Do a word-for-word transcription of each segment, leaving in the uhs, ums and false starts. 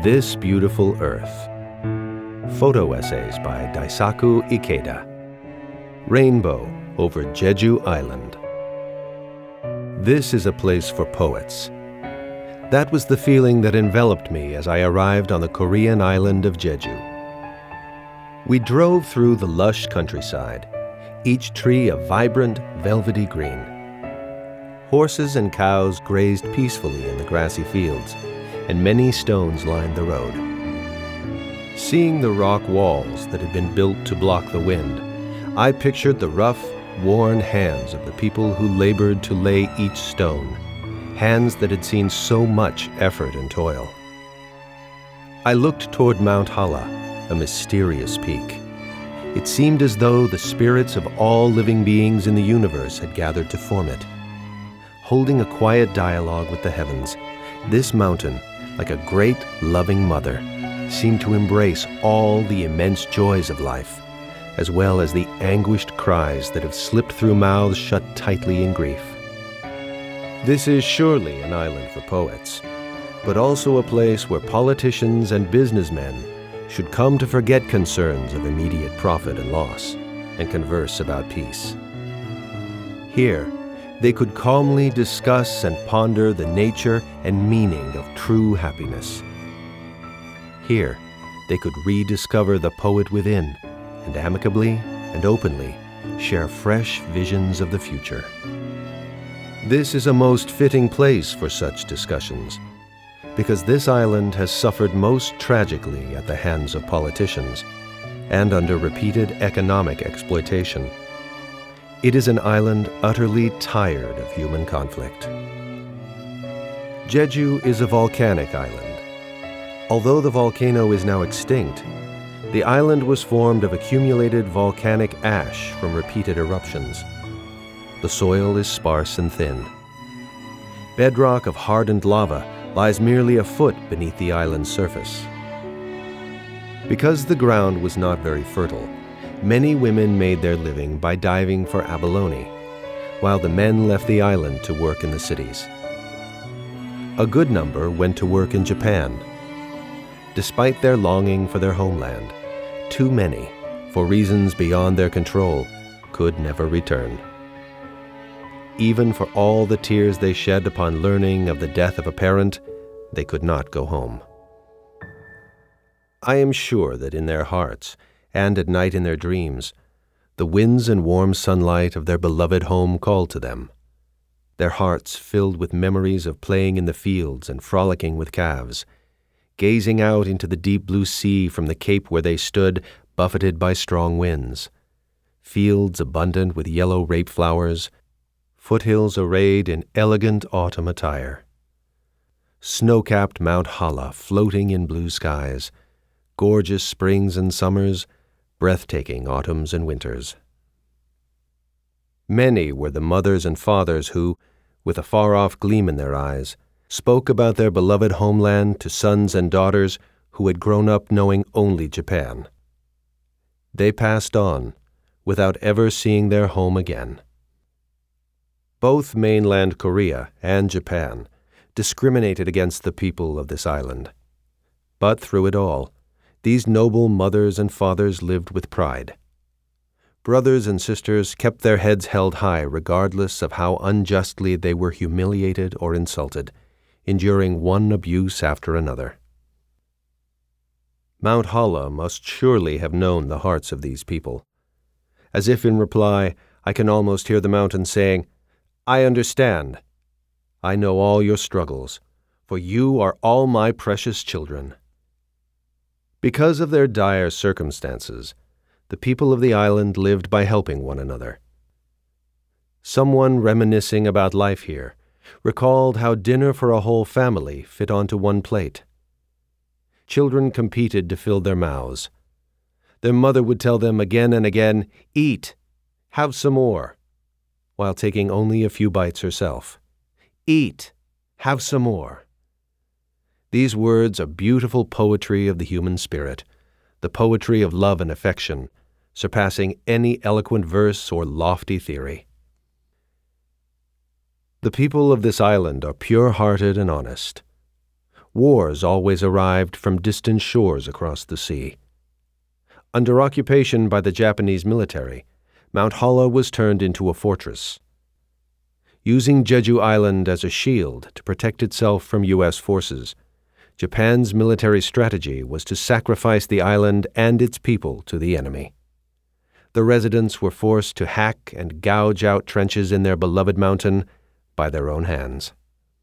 This Beautiful Earth. Photo essays by Daisaku Ikeda. Rainbow over Jeju Island. This is a place for poets. That was the feeling that enveloped me as I arrived on the Korean island of Jeju. We drove through the lush countryside, each tree a vibrant, velvety green. Horses and cows grazed peacefully in the grassy fields, and many stones lined the road. Seeing the rock walls that had been built to block the wind, I pictured the rough, worn hands of the people who labored to lay each stone, hands that had seen so much effort and toil. I looked toward Mount Halla, a mysterious peak. It seemed as though the spirits of all living beings in the universe had gathered to form it. Holding a quiet dialogue with the heavens, this mountain, like a great, loving mother, seemed to embrace all the immense joys of life, as well as the anguished cries that have slipped through mouths shut tightly in grief. This is surely an island for poets, but also a place where politicians and businessmen should come to forget concerns of immediate profit and loss and converse about peace. Here, they could calmly discuss and ponder the nature and meaning of true happiness. Here, they could rediscover the poet within and amicably and openly share fresh visions of the future. This is a most fitting place for such discussions, because this island has suffered most tragically at the hands of politicians and under repeated economic exploitation. It is an island utterly tired of human conflict. Jeju is a volcanic island. Although the volcano is now extinct, the island was formed of accumulated volcanic ash from repeated eruptions. The soil is sparse and thin. Bedrock of hardened lava lies merely a foot beneath the island's surface. Because the ground was not very fertile, many women made their living by diving for abalone, while the men left the island to work in the cities. A good number went to work in Japan. Despite their longing for their homeland, too many, for reasons beyond their control, could never return. Even for all the tears they shed upon learning of the death of a parent, they could not go home. I am sure that in their hearts, and at night in their dreams, the winds and warm sunlight of their beloved home called to them, their hearts filled with memories of playing in the fields and frolicking with calves, gazing out into the deep blue sea from the cape where they stood, buffeted by strong winds, fields abundant with yellow rape flowers, foothills arrayed in elegant autumn attire, snow-capped Mount Halla floating in blue skies, gorgeous springs and summers, breathtaking autumns and winters. Many were the mothers and fathers who, with a far-off gleam in their eyes, spoke about their beloved homeland to sons and daughters who had grown up knowing only Japan. They passed on, without ever seeing their home again. Both mainland Korea and Japan discriminated against the people of this island. But through it all, these noble mothers and fathers lived with pride. Brothers and sisters kept their heads held high regardless of how unjustly they were humiliated or insulted, enduring one abuse after another. Mount Halla must surely have known the hearts of these people. As if in reply, I can almost hear the mountain saying, "I understand. I know all your struggles, for you are all my precious children." Because of their dire circumstances, the people of the island lived by helping one another. Someone reminiscing about life here recalled how dinner for a whole family fit onto one plate. Children competed to fill their mouths. Their mother would tell them again and again, "Eat, have some more," while taking only a few bites herself. "Eat, have some more." These words are beautiful poetry of the human spirit, the poetry of love and affection, surpassing any eloquent verse or lofty theory. The people of this island are pure-hearted and honest. Wars always arrived from distant shores across the sea. Under occupation by the Japanese military, Mount Halla was turned into a fortress. Using Jeju Island as a shield to protect itself from U S forces, Japan's military strategy was to sacrifice the island and its people to the enemy. The residents were forced to hack and gouge out trenches in their beloved mountain by their own hands.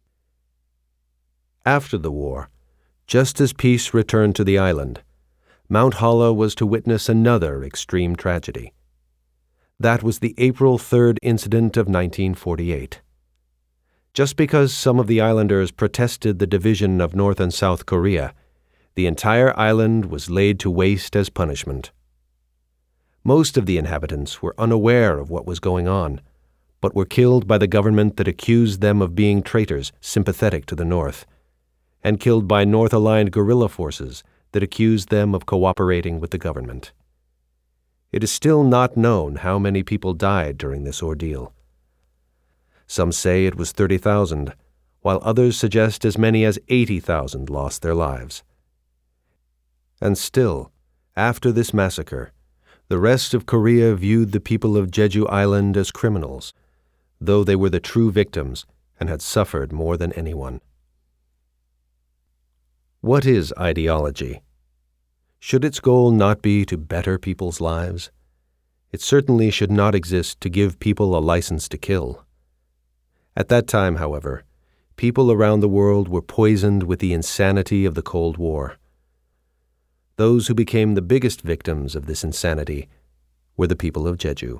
After the war, just as peace returned to the island, Mount Halla was to witness another extreme tragedy. That was the April third incident of nineteen forty-eight. Just because some of the islanders protested the division of North and South Korea, the entire island was laid to waste as punishment. Most of the inhabitants were unaware of what was going on, but were killed by the government that accused them of being traitors sympathetic to the North, and killed by North-aligned guerrilla forces that accused them of cooperating with the government. It is still not known how many people died during this ordeal. Some say it was thirty thousand, while others suggest as many as eighty thousand lost their lives. And still, after this massacre, the rest of Korea viewed the people of Jeju Island as criminals, though they were the true victims and had suffered more than anyone. What is ideology? Should its goal not be to better people's lives? It certainly should not exist to give people a license to kill. At that time, however, people around the world were poisoned with the insanity of the Cold War. Those who became the biggest victims of this insanity were the people of Jeju.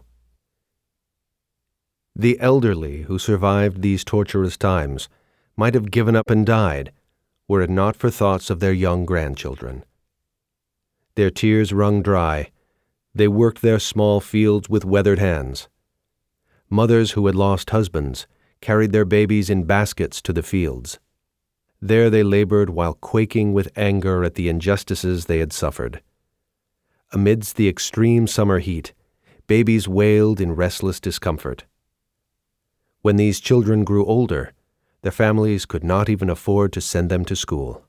The elderly who survived these torturous times might have given up and died were it not for thoughts of their young grandchildren. Their tears wrung dry, they worked their small fields with weathered hands. Mothers who had lost husbands carried their babies in baskets to the fields. There they labored while quaking with anger at the injustices they had suffered. Amidst the extreme summer heat, babies wailed in restless discomfort. When these children grew older, their families could not even afford to send them to school.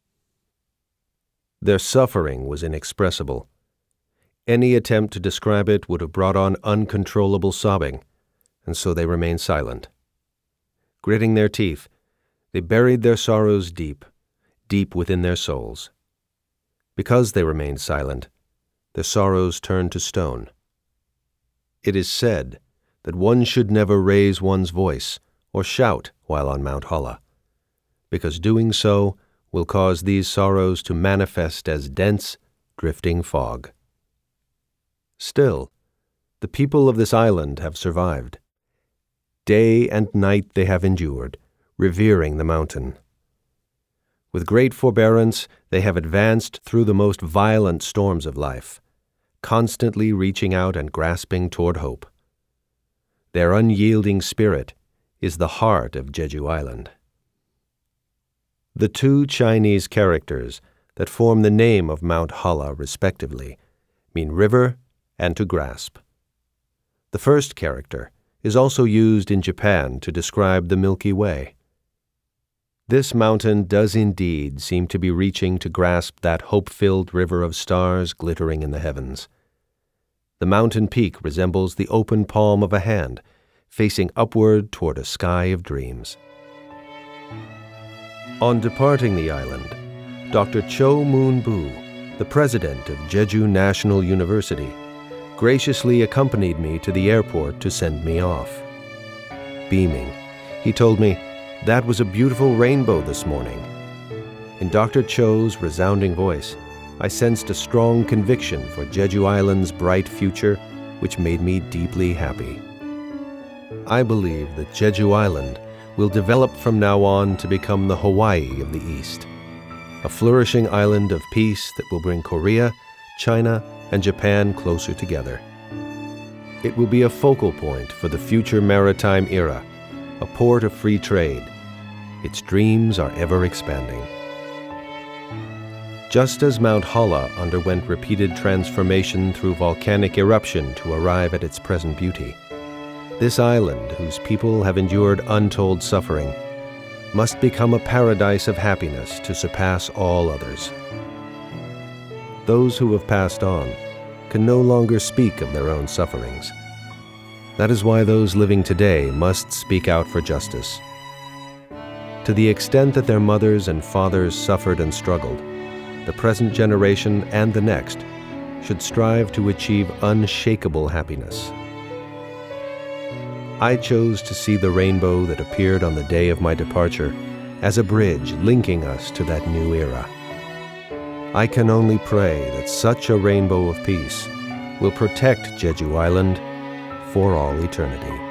Their suffering was inexpressible. Any attempt to describe it would have brought on uncontrollable sobbing, and so they remained silent. Gritting their teeth, they buried their sorrows deep, deep within their souls. Because they remained silent, their sorrows turned to stone. It is said that one should never raise one's voice or shout while on Mount Halla, because doing so will cause these sorrows to manifest as dense, drifting fog. Still, the people of this island have survived. Day and night they have endured, revering the mountain. With great forbearance, they have advanced through the most violent storms of life, constantly reaching out and grasping toward hope. Their unyielding spirit is the heart of Jeju Island. The two Chinese characters that form the name of Mount Halla, respectively, mean river and to grasp. The first character is also used in Japan to describe the Milky Way. This mountain does indeed seem to be reaching to grasp that hope-filled river of stars glittering in the heavens. The mountain peak resembles the open palm of a hand, facing upward toward a sky of dreams. On departing the island, Doctor Cho Moon-boo, the president of Jeju National University, graciously accompanied me to the airport to send me off. Beaming, he told me, "That was a beautiful rainbow this morning." In Doctor Cho's resounding voice, I sensed a strong conviction for Jeju Island's bright future, which made me deeply happy. I believe that Jeju Island will develop from now on to become the Hawaii of the East, a flourishing island of peace that will bring Korea, China, and Japan closer together. It will be a focal point for the future maritime era, a port of free trade. Its dreams are ever expanding. Just as Mount Halla underwent repeated transformation through volcanic eruption to arrive at its present beauty, this island, whose people have endured untold suffering, must become a paradise of happiness to surpass all others. Those who have passed on can no longer speak of their own sufferings. That is why those living today must speak out for justice. To the extent that their mothers and fathers suffered and struggled, the present generation and the next should strive to achieve unshakable happiness. I chose to see the rainbow that appeared on the day of my departure as a bridge linking us to that new era. I can only pray that such a rainbow of peace will protect Jeju Island for all eternity.